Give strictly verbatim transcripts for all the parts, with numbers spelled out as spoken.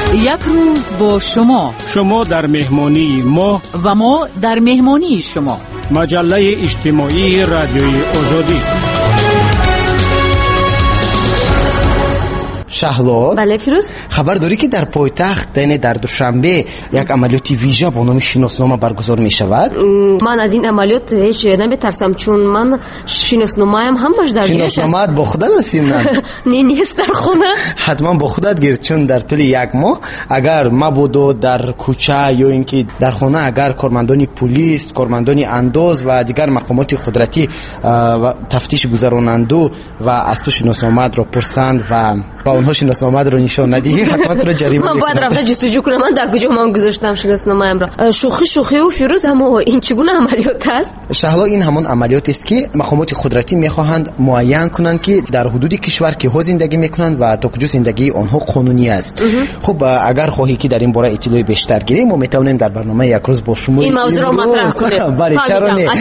یک روز با شما، شما در مهمانی ما و ما در مهمانی شما. مجله اجتماعی رادیوی آزادی. شهلا، بله فیروز، خبر داری که در پایتخت یعنی در دوشنبه یک عملیات ویژه با نام شناسنامه برگزار می شود؟ من از این عملیات هیچ نمیترسم، چون من شناسنامه‌ام هم باش در جیبش است. شناسنامه‌ات با خودت هستیم؟ نه نه نیست در خونه. حتما با خودت گیر، چون در طول یک ماه اگر مبادا در کوچه یا اینکه در خانه اگر کارمندان پلیس، کارمندان انداز و دیگر مقامات قدرتی و تفتیش گذراننده و از تو شناسنامه‌ات را پرسند و با اونها شناسنامه‌ات رو نشان ندهی، حتما تو رو جریمه من می‌کنند. باید رفته جستجو کنم من در کجا من گذاشتم شناسنامه‌ام را. شوخی شوخی و فیروز، اما این چگونه عملیات است؟ شهلا، این همان عملیاتی است که مقامات قدرتی می‌خواهند معین کنند که در حدود کشور که ها زندگی می‌کنند و تا کجا زندگی آنها قانونی است. خب اگر خواهی که در این باره اطلاع بیشتر گیری، ما می‌توانیم در برنامه یک روز با شما این موضوع را مطرح کنیم. بله، چرا نه؟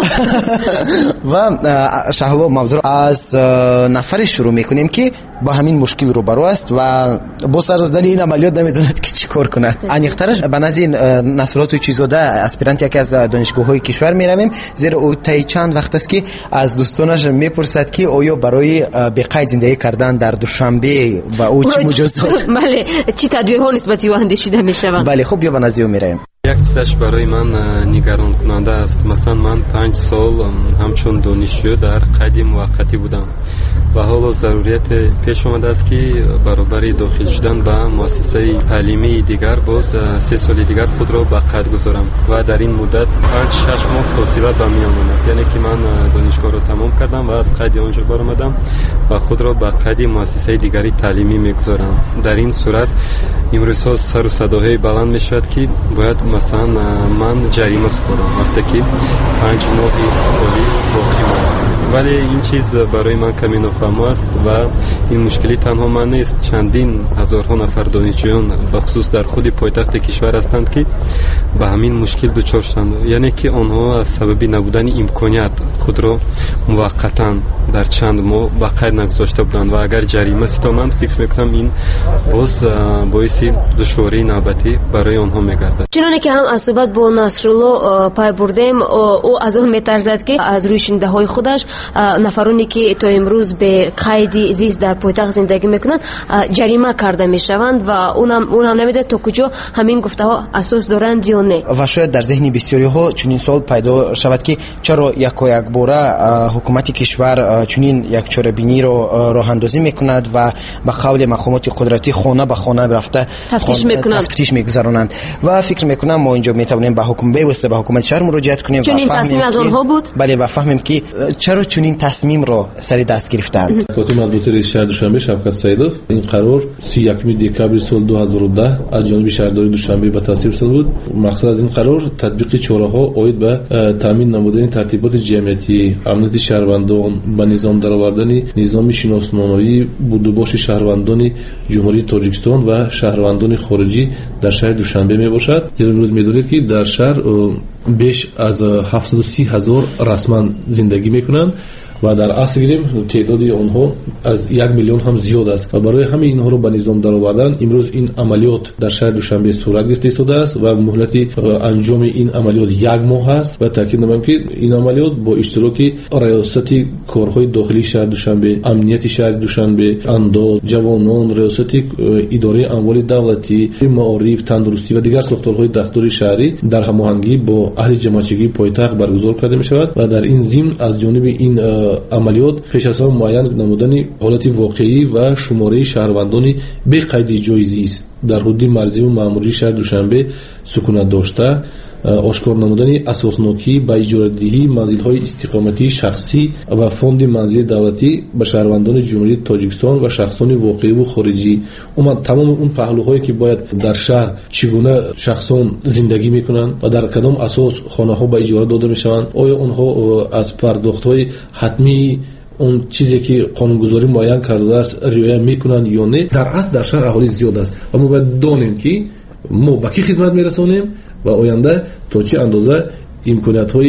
و شهلا، موضوع از نفر شروع می‌کنیم که با همین مشکل روبرو است و با سر زدن این عملیات نمیدوند که چی کار کند. انیخترش به نزد نصرات و چیزاده اسپرانت یکی از دانشگاه‌های کشور میرویم، زیرا او تا چند وقت است که از دوستانش میپرسد که آیا برای به قید زندگی کردن در دوشنبه و او چی مجازات، بله، چی تدبیرها نسبت او اندیشیده میشوند. بله خب بیا به نزد او میرویم. یک چیزش برای من نگران کننده است. مثلا من پنج سال همچون دانشجو در قید موقتی بودم و حالا ضروریت پیش آمده است که برابر داخل شدن به مؤسسه تعلیمی دیگر باز سه سال دیگر خود را به قید گذارم و در این مدت پنج شش ماه فاصله به میان آمد. یعنی که من دانشگاه را تمام کردم و از قید آنجا برآمدم و خود را به قید مؤسسه دیگری تعلیمی میگذارم. در این صورت امروز سر و صداهای بلند میشود که باید مثلا من جریمه سپارم وقتی که پنج ماهی خالی باقی ماند. ولی این چیز برای من کمی نافهم است و این مشکلی تنها من نیست، چندین هزارها نفر دانشجویان بخصوص در خود پایتخت کشور هستند که به همین مشکل دچار شدند. یعنی که آنها از سبب نبودن امکانیت خود را موقتا در چند ماه به قید نگذاشته بودند و اگر جریمه ستامند، فکر میکنم این باز باعث دشواری نوبتی برای آنها میگردد. چنانه که هم از صحبت با نصرالله پای بردیم، او از اون میترزد که از روی شنیده های خودش نفرانی که تا امروز به قید زیست در پایتخت زندگی میکنند جریمه کرده میشوند و اونم اونم نمیده تا کجا همین گفته ها اساس دارند یا نه. و شاید در ذهن بسیاری ها چنین سوال پیدا شود که چرا یک یک باره حکومت کشور چنین یک چاره‌بینی رو راه اندازی میکند و به قول مقامات قدرتی خانه به خانه رفته تفتیش میکنند، تفتیش میگذرانند و فکر میکنم ما اینجا میتونیم به حکومت بیوسته به حکومت شهر مراجعه کنیم چون این تصمیم از آنها بود. بله، و فهمیم که چرا چنین تصمیم رو سر دست گرفتند. کاتب مطبوعات رئیس شهر دوشنبه شوکت سیدов این قرار سی و یکم دکتر سال دو هزار و ده از جانب شهرداری دوشنبه به تصویب شده بود. مقصد از این قرار تطبیق چاره‌ها عاید به تامین نمودن ترتیبات جمعیتی، امنیت شهروندان، به نظام درآوردن نظام شناسنامه‌ای بودجه شهروندان جمهوری تاجیکستان و شهروندان خارجی در شهر دوشنبه میباشد. امروز می‌دانید که در شهر بیش از هفتصد و سی هزار رسما زندگی میکنند و در اصل گیریم تعداد آنها از یک میلیون هم زیاد است و برای همه اینها رو به نظام درآوردن امروز این عملیات در شهر دوشنبه صورت گرفته شده است و مهلت انجام این عملیات یک ماه است و تاکید نمایم که این عملیات با اشتراک ریاست کارهای داخلی شهر دوشنبه، امنیت شهر دوشنبه، انداز، جوانان، ریاست اداره اموال دولتی، معارف، تندرستی و دیگر ساختارهای دفتر شهری در هماهنگی با اهل جماعتچگی پایتخت برگزار کرده می شود و در این ضمن از جانب این عملیات پیش از همه معین نمودن حالت واقعی و شماره شهروندان به قید جایزی است در حدود مرزی و مأموری شهر دوشنبه سکونت داشته، آشکار نمودن اساسناکی به اجاره‌دهی منزل‌های استقامتی شخصی و فوند منزل دولتی به شهروندان جمهوری تاجیکستان و شخصان واقعی و خارجی. اما تمام اون پهلوهایی که باید در شهر چگونه شخصان زندگی میکنن و در کدام اساس خانه‌ها به اجاره داده میشوند، آیا اونها از پرداخت‌های حتمی اون چیزی که قانونگذاری معین کرده است رعایت میکنند یا نه. در اصل در شهر اهالی زیاد است و ما باید دانیم که ما به کی خدمت میرسونیم و آینده تا چه اندازه امکانیت‌های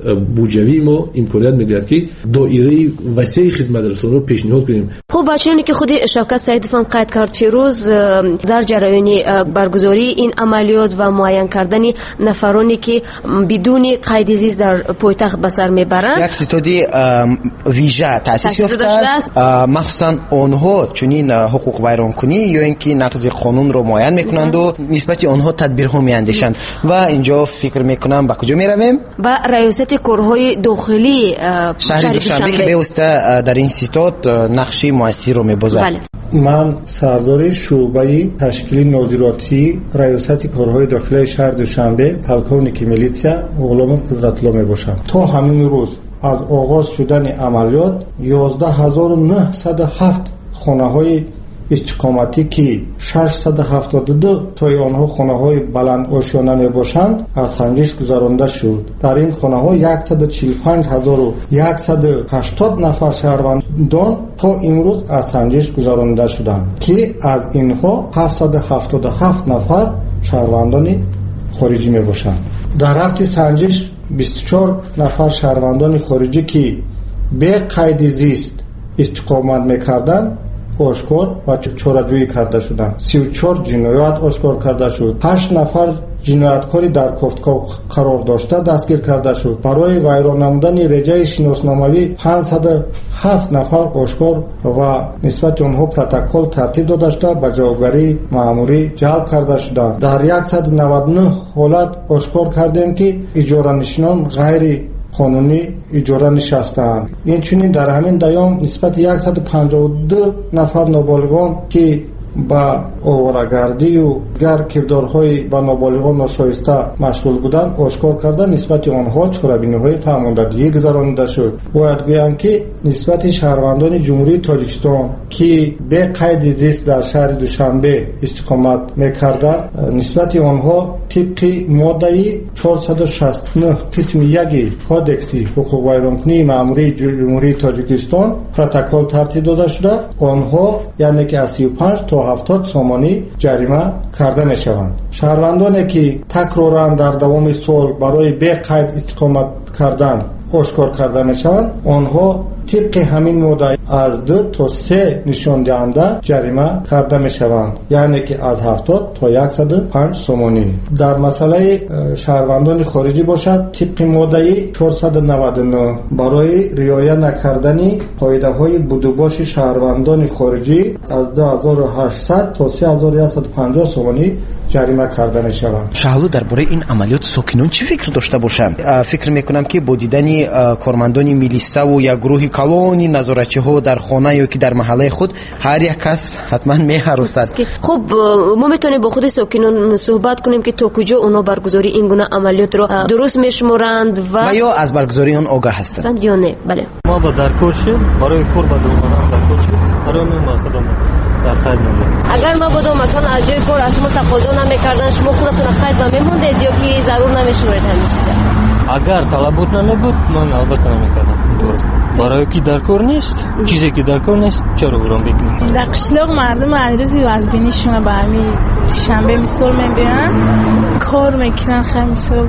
بودجوی ما امکانیت میدهد که دایره وسیع خدمت رسانی رو پیشنهاد کنیم. خب بچه‌ای که خود شوکت سیدفان قید کرد فیروز در جریان برگزاری این عملیات و معین کردن نفرانی که بدون قید زیست در پایتخت به سر میبرند یک ستادی ویژه تاسیس یافته است، مخصوصا آنها چنین حقوق ویرانکنی یا اینکه نقض قانون رو معین میکنند و نسبت آنها تدبیرها میاندیشند. و اینجا فکر میکنم به کجا میرویم؟ با ریاست کارهای داخلی شهر دوشنبه که بیوسته در این ستاد نقش موثر رو میبازد. بله. من سردار شعبه تشکیل ناظراتی ریاست کارهای داخلی شهر دوشنبه پلکونیک میلیتسیا غلام قدرت‌الله میباشم. تا همین روز از آغاز شدن عملیات یازده هزار و نهصد و هفت خانه‌های استقامتی که ششصد و هفتاد و دو تای آنها خانه‌های بلند آشیانه میباشند از سنجش گذرانده شد. در این خانه‌ها صد و چهل و پنج هزار و صد و هشتاد نفر شهروندان تا امروز از سنجش گذرانده شدند که از اینها هفتصد و هفتاد و هفت نفر شهروندان خارجی میباشند. در هفته سنجش بیست و چهار نفر شهروندان خارجی که به قید زیست استقامت میکردند آشکار و چاره‌جویی کرده شدند. سی و چهار جنایت آشکار کرده شد. هشت نفر جنایتکاری در کوفتگاه قرار داشته دستگیر کرده شد. برای ویران نمودن رجای شناسناموی پانصد و هفت نفر آشکار و نسبت آنها پروتکل ترتیب داده شده به جوابگری مأموری جلب کرده شدند. در صد و نود و نه حالت آشکار کردیم که اجاره نشینان غیر قانونی اجاره نشستند. این چنین در همین دیام نسبت صد و پنجاه و دو نفر نابالغان که با آواره‌گردی و گر کردارهای با نابالغان ناشایسته مشغول بودند آشکار کرده نسبت آنها چاره‌بینی‌های فرماندهی گذرانده شد. باید گویم که نسبت شهروندان جمهوری تاجیکستان که به قید زیست در شهر دوشنبه استقامت می‌کردند نسبت آنها طبق ماده چهارصد و شصت و نه قسم یک کودکس حقوق ویرانکنی مأموری جمهوری تاجیکستان پروتکل ترتیب داده شده. آنها یعنی که از سی و پنج تا هفتاد سامانی جریمه کرده می شوند. شهروندانی که تکرارا در دوام سال برای به قید استقامت کردن آشکار کرده می شوند آنها طبق همین ماده از دو تا سه نشان دهنده جریمه کرده می شوند یعنی که از هفتاد تا صد و پنج سامانی. در مسئله شهروندان خارجی باشد طبق ماده چهارصد و نود و نه برای رعایت نکردن قاعده های بودوباش شهروندان خارجی از دو هزار و هشتصد تا سه هزار و صد و پنجاه سامانی جریمه کرده می شوند. شهلو درباره این عملیات ساکنان چی فکر داشته باشند؟ فکر میکنم که با دیدن کارمندان میلیسا و یا گروه کلونی نظارتچی ها در خانه یا که در محله خود هر یک کس حتما میهرسد. خب ما میتونیم با خود ساکنان صحبت کنیم که تا کجا اونا برگزاری این گونه عملیات رو درست میشمرند و, و یا از برگزاری آن آگاه هستند یا نه؟ بله ما با در کار شد برای کار با دومانان در کار شد برای ما خودم در خیر نمید. اگر ما بودم مثلا از جای کار از شما تقاضا نمیکردن شما خودتون خرید و میموندید یا که ضرور نمیشمرید همین چیزا؟ اگر طلب بود نمیبود من البته نمیکردم. برای کی در کار نیست چیزی که در کار نیست چرا برام بکنید؟ در قشلاق مردم علیرضی وزبینیشون به همین شنبه مثال میبینن کار میکنن خیلی مثال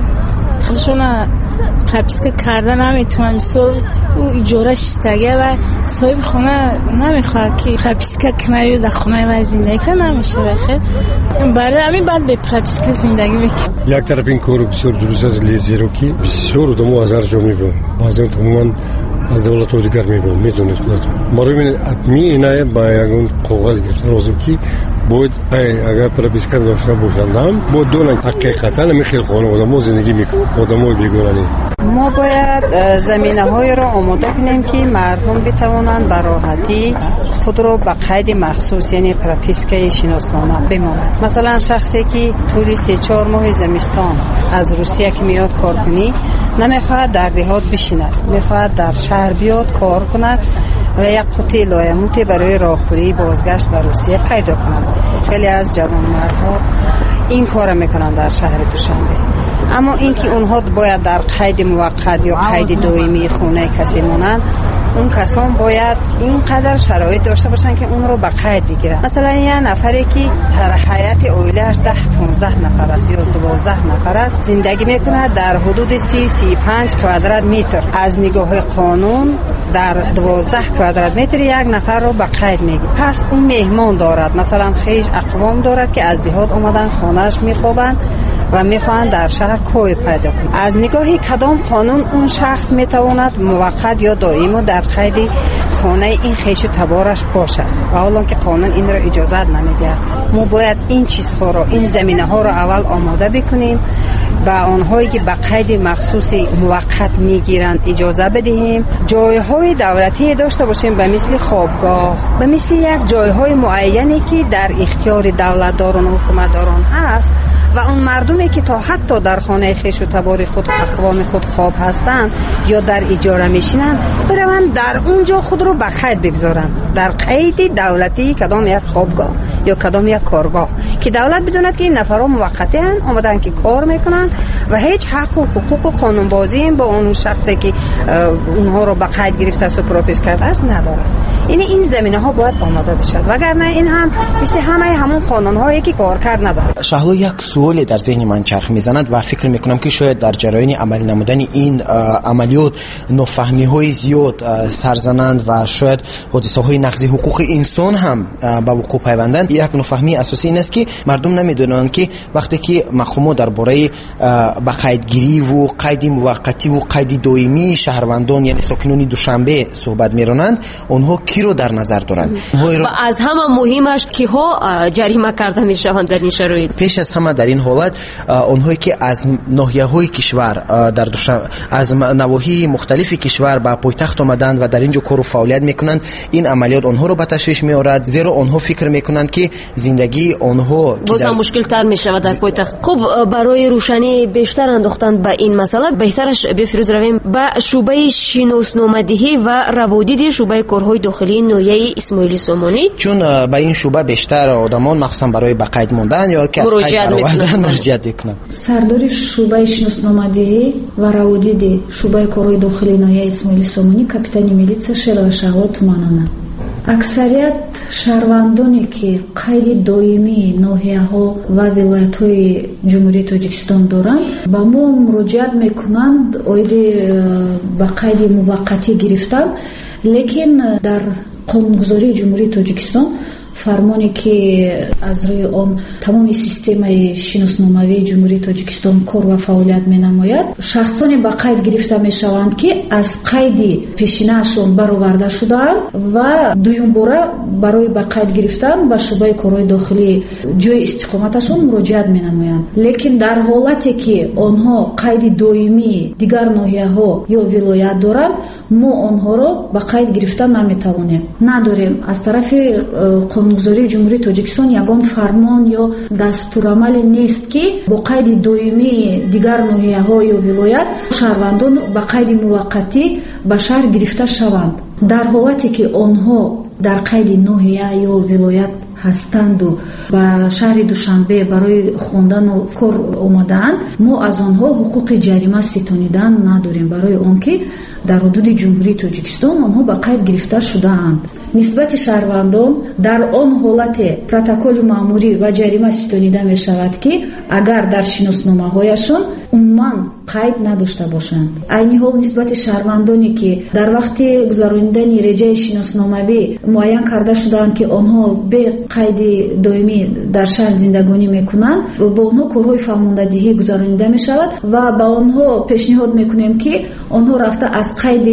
خودشون قبیسکه کردن نمیتونن مثال او اجاره شتگه و صاحب خونه نمیخواد که قبیسکه کنه در خونه و زندگی کنه نمیشه بخیر برای همین بعد به قبیسکه زندگی میکنه. یک طرف این کارو بسیار درست از لیزیرو که بسیار ادامو از هر جا میبون بعضی تماما از دولت ها دیگر میبون میدونید برای می اینه با یکون کاغذ گرفتن روزو که باید اگر پرابیسکر داشته باشند هم با دونن حقیقتا نمیخیل خانه آدم ها زندگی میکنن آدم های بیگونانی. ما باید زمینه های را آماده کنیم که مردم بتوانند به راحتی خود را به قید مخصوص یعنی پروپیسکه شناسنامه بمانند. مثلا شخصی که طول سه چهار ماه زمستان از روسیه که میاد کار کنی نمیخواهد در دهات بشیند میخواهد در شهر بیاد کار کند و یک قطعه لایموتی برای راهپوری بازگشت به روسیه پیدا کنند. خیلی از جوانمردها این کار میکنند در شهر دوشنبه. اما اینکه اونها باید در قید موقت یا قید دائمی خونه کسی مانند اون کسان باید اینقدر شرایط داشته باشن که اون رو به قید بگیرن. مثلا یه نفری که در حیات اویله‌اش ده پانزده نفر است یا دوازده نفر است زندگی میکنه در حدود سی سی پنج کوادرات متر، از نگاه قانون در دوازده کوادرات متر یک نفر رو به قید میگیره. پس اون مهمان دارد، مثلا خیش اقوام دارد که از دیهات اومدن خانه‌اش میخوابند و میخوان در شهر کار پیدا کنند. از نگاه کدام قانون اون شخص میتواند موقت یا دائمی در قید خانه این خیش تبارش باشد و حالا که قانون این را اجازه نمیده. ما باید این چیزها رو، این زمینه ها رو اول آماده بکنیم، به آنهایی که به قید مخصوص موقت میگیرند اجازه بدهیم. جایهای دولتی داشته باشیم به مثل خوابگاه، به مثل یک جایهای معینی که در اختیار دولتداران و حکومتداران هست و اون مردمی که تا حتی در خانه خیش و تبار خود و اقوام خود خواب هستند یا در اجاره میشینند بروند در اونجا خود رو به قید بگذارند، در قید دولتی کدام یک خوابگاه یا کدام یک کارگاه که دولت بدوند که این نفرها موقتی هستند، آمدن که کار میکنند و هیچ حق و حقوق و قانون بازی با اون شخصی که اونها رو به قید گرفته است و پروپیس کرده است ندارند. یعنی این زمینه ها باید آماده بشد، وگرنه این هم مثل همه همون قانون هایی که کار کرد نداره. شهلا یک سوالی در ذهن من چرخ میزند و فکر میکنم که شاید در جریان عمل نمودن این عملیات نوفهمی های زیاد سرزنند و شاید حادثه های نقض حقوق انسان هم به وقوع پیوندند. یک نوفهمی اساسی این است که مردم نمیدونند که وقتی که مخمو درباره به قیدگیری و قید موقتی و قید دائمی شهروندان یعنی ساکنان دوشنبه صحبت میرانند، اونها کی رو در نظر دارند و از همه مهمش که ها جریمه کرده میشوند در این شرایط. پیش از همه در این حالت اونهایی که از ناحیه‌های کشور در از نواحی مختلف کشور به پایتخت آمدند و در اینجا کار و فعالیت میکنند، این عملیات اونها رو به تشویش میآورد، زیرا اونها فکر میکنند که زندگی اونها باز هم مشکل تر میشه در پایتخت. خب برای روشنی بیشتر انداختن به این مسئله بهترش بفروز رویم به شعبه شناسنامه‌دهی و روادید شعبه کارهای داخلی نویه اسماعیل سامانی، چون به این شعبه بیشتر آدمان مخصوصا برای به قید موندن یا که از قید برآوردن مراجعت میکنند. سردار شعبه شناسنامه‌دهی و روادید شعبه کارهای داخلی نویه اسماعیل سامانی کاپیتان میلیسیا شهر شغل تومانانه. اکثریت شهروندانی که قید دائمی ناحیه‌ها و ولایت‌های جمهوری تاجیکستان دارند با ما مراجعت میکنند اوید به قید موقتی گرفتن، لیکن در قانونگذاری جمهوری تاجیکستان فرمانی که از روی آن تمام سیستم شناسنامه‌ای جمهوری تاجیکستان کار و فعالیت می‌نماید، شخصانی به قید گرفته می‌شوند که از قید پیشینه‌شان برآورده شده‌اند و دوم باره برای به قید گرفتن به شعبه کارهای داخلی جای استقامتشان مراجعت می‌نمایند. لیکن در حالتی که آنها قید دائمی دیگر ناحیه‌ها یا ولایت دارند، ما آنها را به قید گرفتن نمی‌توانیم. نداریم از طرف قانونگذاری جمهوری تاجیکستان یگان فرمان یا دستورالعمل نیست که با قید دائمی دیگر ناحیه‌ها یا ولایت شهروندان با قید موقتی به شهر گرفته شوند. در حالتی که آنها در قید ناحیه یا ولایت هستند و به شهر دوشنبه برای خواندن و کار آمدند، ما از آنها حقوق جریمه ستانیدن نداریم، برای آنکه در حدود جمهوری تاجیکستان آنها به قید گرفته شده‌اند. نسبت شهروندان در آن حالت پروتکل مأموری و جریمه ستانیده می شود که اگر در شناسنامه‌هایشان عموما قید نداشته باشند. عین حال نسبت شهروندانی که در وقت گذراندن رجای شناسنامه‌ای معین کرده شدند که آنها به قید دائمی در شهر زندگانی میکنند، با آنها کارهای فرماندهی گذرانیده می شود و با آنها پیشنهاد میکنیم که آنها رفته از قید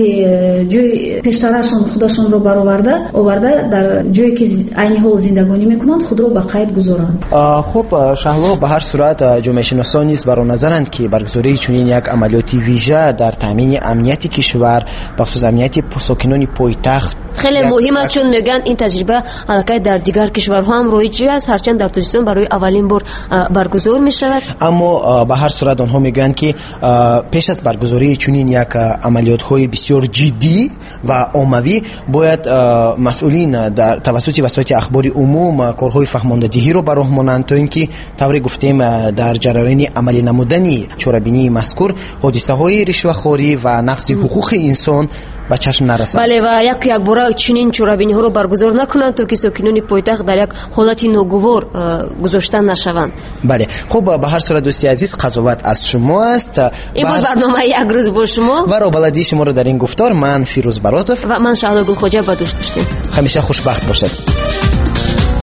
جای پیشترشان خودشان را برآورده آورده در جایی که عین حال زندگانی میکنند خود را به قید گذارند. خب شهلا، به هر صورت جامعه شناسان نیز بر نظرند که برگزاری چنین یک عملیاتی ویژه در تامین امنیت کشور بخصوص امنیت ساکنان پایتخت خیلی مهمه، چون میگن این تجربه حرکت در دیگر کشورها هم رایج است، هرچند در تاجیکستان برای اولین بار برگزار می شود. اما به هر صورت آنها میگن که پیش از برگزاری چنین یک عملیات های بسیار جدی و عمومی باید مسئولین در توسط وسایل اخبار عموم کارهای فهماندهی رو براه مانند تا اینکه طوری گفتیم در جریان عملی نمودن چاره‌بینی مذکور حادثه های رشوه‌خواری و نقض حقوق انسان ба чашм нарасад. бале ва як як бора чунин чорабиниҳоро баргузор накунанд то ки сокинони пойтахт дар як ҳолати ногувор гузошта нашаванд. бале хуб ба ҳар сурат дӯсти азиз қазоват аз шумо аст. ин буд барномаи як рӯз бо шумо ва роҳбаладии шуморо дар ин гуфтор ман Фирӯз Баротов ва ман Шаҳло Гулхоҷа ба дӯст доштем. ҳамеша хушбахт бошед.